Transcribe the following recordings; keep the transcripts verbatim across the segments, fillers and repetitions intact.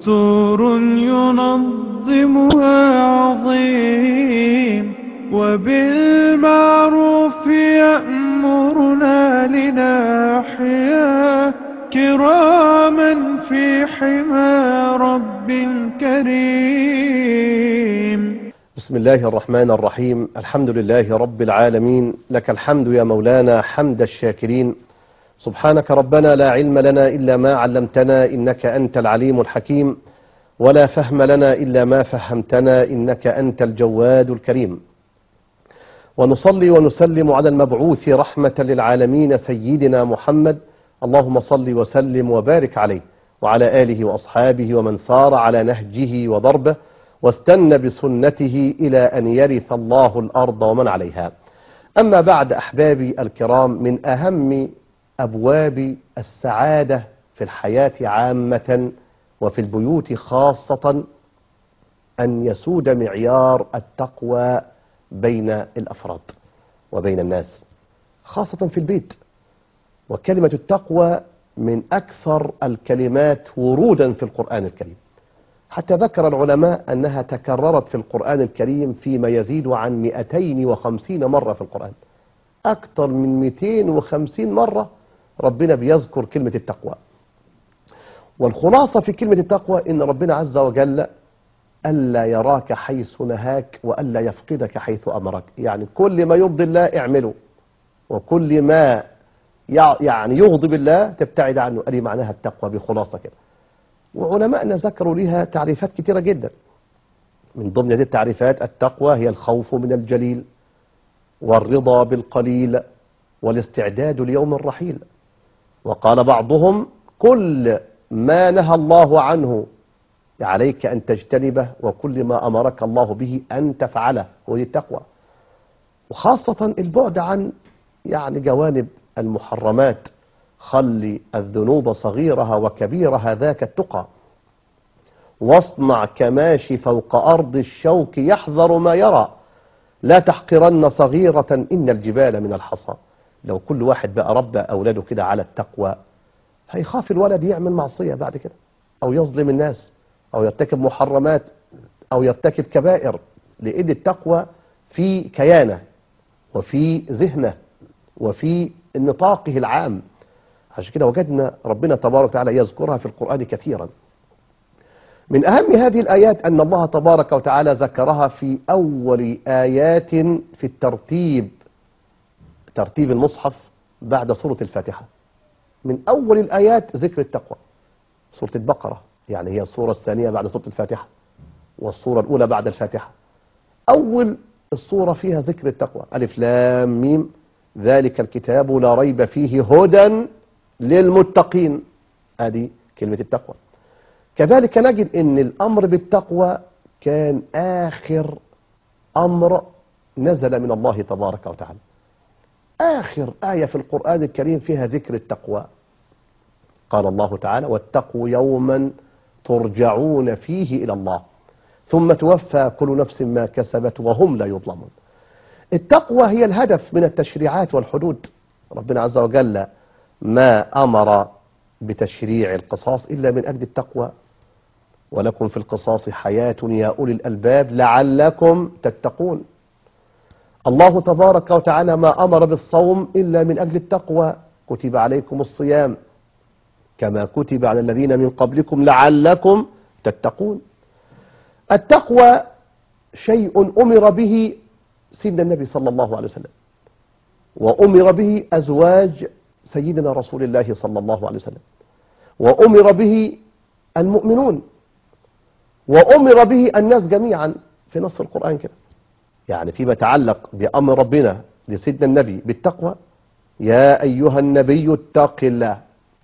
دستور ينظمها عظيم، وبالمعروف يأمرنا لنحيا كراما في حمى رب كريم. بسم الله الرحمن الرحيم. الحمد لله رب العالمين، لك الحمد يا مولانا حمد الشاكرين. سبحانك ربنا لا علم لنا إلا ما علمتنا إنك أنت العليم الحكيم، ولا فهم لنا إلا ما فهمتنا إنك أنت الجواد الكريم. ونصلي ونسلم على المبعوث رحمة للعالمين سيدنا محمد، اللهم صل وسلم وبارك عليه وعلى آله وأصحابه ومن سار على نهجه وضربه واستنى بسنته إلى أن يرث الله الأرض ومن عليها. أما بعد، أحبابي الكرام، من أهم أبواب السعادة في الحياة عامة وفي البيوت خاصة أن يسود معيار التقوى بين الأفراد وبين الناس، خاصة في البيت. وكلمة التقوى من أكثر الكلمات ورودا في القرآن الكريم، حتى ذكر العلماء أنها تكررت في القرآن الكريم فيما يزيد عن مئتين وخمسين مرة في القرآن. أكثر من مئتين وخمسين مرة ربنا بيذكر كلمة التقوى. والخلاصة في كلمة التقوى إن ربنا عز وجل ألا يراك حيث نهاك وألا يفقدك حيث أمرك. يعني كل ما يرضي الله اعمله، وكل ما يعني يغضب الله تبتعد عنه. أدي معناها التقوى بخلاصة كده. وعلماءنا ذكروا لها تعريفات كتيرة جدا. من ضمن هذه التعريفات التقوى هي الخوف من الجليل، والرضا بالقليل، والاستعداد ليوم الرحيل. وقال بعضهم كل ما نهى الله عنه عليك أن تجتنبه، وكل ما أمرك الله به أن تفعله، وهي التقوى. وخاصة البعد عن يعني جوانب المحرمات. خلي الذنوب صغيرها وكبيرها ذاك التقى، واصنع كماشي فوق أرض الشوك يحذر ما يرى، لا تحقرن صغيرة إن الجبال من الحصى. لو كل واحد بقى ربى أولاده كده على التقوى، هيخاف الولد يعمل معصية بعد كده، أو يظلم الناس، أو يرتكب محرمات، أو يرتكب كبائر. لأن التقوى في كيانه وفي ذهنه وفي نطاقه العام. عشان كده وجدنا ربنا تبارك وتعالى يذكرها في القرآن كثيرا. من أهم هذه الآيات أن الله تبارك وتعالى ذكرها في أول آيات في الترتيب، ترتيب المصحف بعد سورة الفاتحة. من أول الآيات ذكر التقوى. سورة البقرة يعني هي السورة الثانية بعد سورة الفاتحة، والسورة الأولى بعد الفاتحة. أول السورة فيها ذكر التقوى، ألف لام ميم ذلك الكتاب لا ريب فيه هدى للمتقين. هذه كلمة التقوى. كذلك نجد أن الأمر بالتقوى كان آخر أمر نزل من الله تبارك وتعالى. آخر آية في القرآن الكريم فيها ذكر التقوى. قال الله تعالى واتقوا يوما ترجعون فيه إلى الله ثم توفى كل نفس ما كسبت وهم لا يظلمون. التقوى هي الهدف من التشريعات والحدود. ربنا عز وجل ما أمر بتشريع القصاص إلا من أجل التقوى. ولكم في القصاص حياة يا أولي الألباب لعلكم تتقون. الله تبارك وتعالى ما أمر بالصوم إلا من أجل التقوى، كتب عليكم الصيام كما كتب على الذين من قبلكم لعلكم تتقون. التقوى شيء أمر به سيدنا النبي صلى الله عليه وسلم، وأمر به أزواج سيدنا رسول الله صلى الله عليه وسلم، وأمر به المؤمنون، وأمر به الناس جميعا في نص القرآن كده. يعني فيما يتعلق بأمر ربنا لسيدنا النبي بالتقوى، يا أيها النبي اتق الله.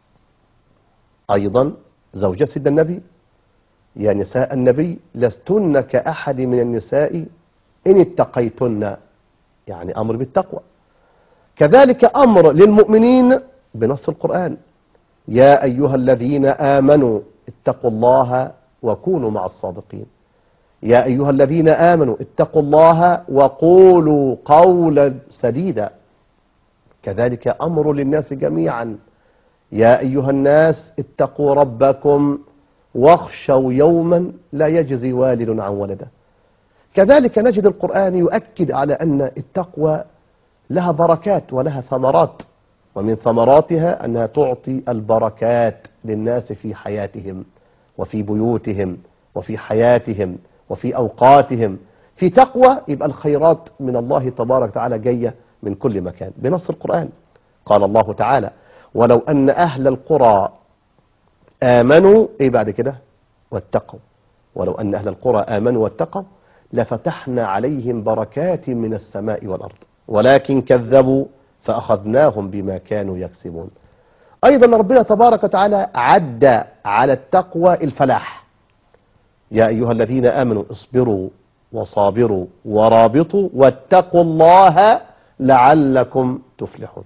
أيضا زوجة سيدنا النبي، يا نساء النبي لستن كأحد من النساء إن اتقيتن، يعني أمر بالتقوى. كذلك أمر للمؤمنين بنص القرآن، يا أيها الذين آمنوا اتقوا الله وكونوا مع الصادقين. يا أيها الذين آمنوا اتقوا الله وقولوا قولا سديدا. كذلك أمر للناس جميعا، يا أيها الناس اتقوا ربكم واخشوا يوما لا يجزي والد عن ولده. كذلك نجد القرآن يؤكد على أن التقوى لها بركات ولها ثمرات، ومن ثمراتها أنها تعطي البركات للناس في حياتهم وفي بيوتهم وفي حياتهم وفي أوقاتهم. في تقوى يبقى الخيرات من الله تبارك وتعالى جاية من كل مكان بنص القرآن. قال الله تعالى: ولو أن أهل القرى آمنوا إيه بعد كده واتقوا، ولو أن أهل القرى آمنوا واتقوا لفتحنا عليهم بركات من السماء والأرض ولكن كذبوا فأخذناهم بما كانوا يكسبون. أيضا ربنا تبارك وتعالى عد على التقوى الفلاح: يا أيها الذين آمنوا اصبروا وصابروا ورابطوا واتقوا الله لعلكم تفلحون.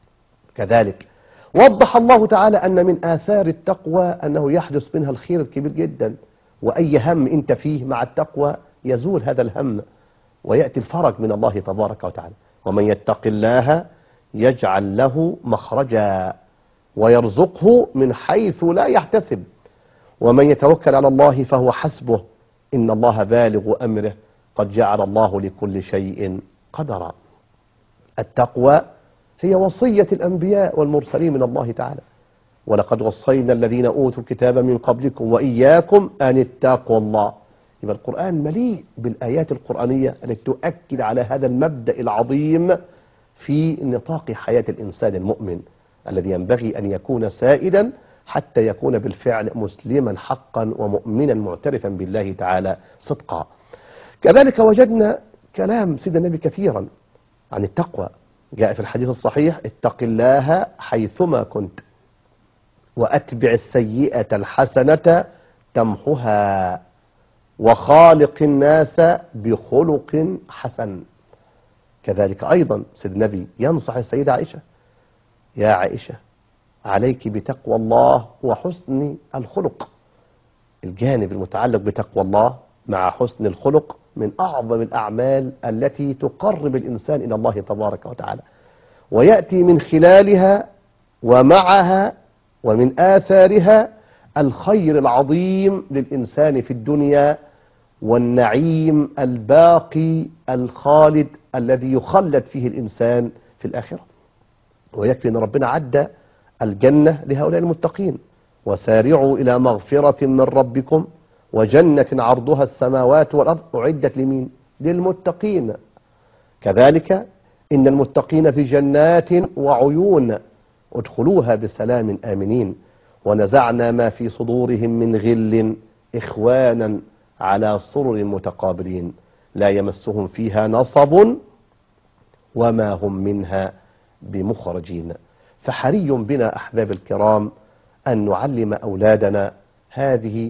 كذلك وضح الله تعالى أن من آثار التقوى أنه يحدث منها الخير الكبير جدا، وأي هم أنت فيه مع التقوى يزول هذا الهم ويأتي الفرج من الله تبارك وتعالى. ومن يتق الله يجعل له مخرجا ويرزقه من حيث لا يحتسب ومن يتوكل على الله فهو حسبه إن الله بالغ أمره قد جعل الله لكل شيء قدرا. التقوى هي وصية الأنبياء والمرسلين من الله تعالى: ولقد وصينا الذين أوتوا الكتاب من قبلكم وإياكم أن اتقوا الله. يبقى القرآن مليء بالآيات القرآنية التي تؤكد على هذا المبدأ العظيم في نطاق حياة الإنسان المؤمن الذي ينبغي أن يكون سائدا حتى يكون بالفعل مسلما حقا ومؤمنا معترفا بالله تعالى صدقا. كذلك وجدنا كلام سيدنا النبي كثيرا عن التقوى. جاء في الحديث الصحيح: اتق الله حيثما كنت وأتبع السيئة الحسنة تمحها وخالق الناس بخلق حسن. كذلك أيضا سيد النبي ينصح السيدة عائشة: يا عائشة عليك بتقوى الله وحسن الخلق. الجانب المتعلق بتقوى الله مع حسن الخلق من أعظم الأعمال التي تقرب الإنسان إلى الله تبارك وتعالى، ويأتي من خلالها ومعها ومن آثارها الخير العظيم للإنسان في الدنيا والنعيم الباقي الخالد الذي يخلد فيه الإنسان في الآخرة. ويكفي أن ربنا عد الجنة لهؤلاء المتقين: وسارعوا إلى مغفرة من ربكم وجنة عرضها السماوات والأرض أعدت لمين؟ للمتقين. كذلك إن المتقين في جنات وعيون ادخلوها بسلام آمنين ونزعنا ما في صدورهم من غل إخوانا على سرر متقابلين لا يمسهم فيها نصب وما هم منها بمخرجين. فحري بنا أحباب الكرام أن نعلم أولادنا هذه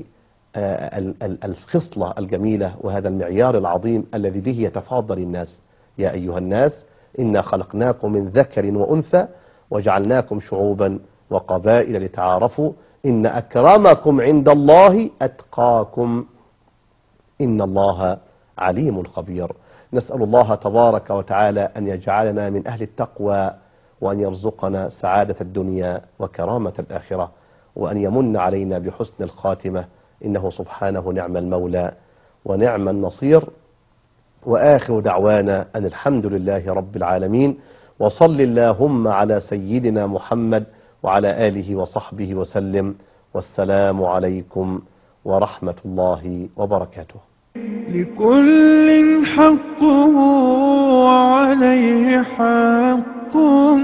الخصلة الجميلة وهذا المعيار العظيم الذي به يتفاضل الناس. يا أيها الناس إنا خلقناكم من ذكر وأنثى وجعلناكم شعوبا وقبائل لتعارفوا إن أكرمكم عند الله أتقاكم إن الله عليم خبير. نسأل الله تبارك وتعالى أن يجعلنا من أهل التقوى وأن يرزقنا سعادة الدنيا وكرامة الآخرة وأن يمن علينا بحسن الخاتمة إنه سبحانه نعم المولى ونعم النصير. وآخر دعوانا أن الحمد لله رب العالمين، وصل اللهم على سيدنا محمد وعلى آله وصحبه وسلم، والسلام عليكم ورحمة الله وبركاته. لكل حقه وعليه حق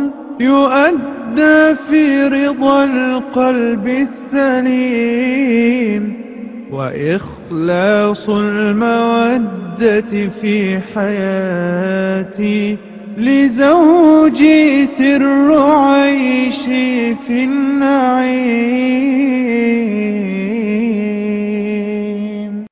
يؤدى في رضا القلب السليم، وإخلاص المودة في حياتي لزوجي سر عيشي في النعيم.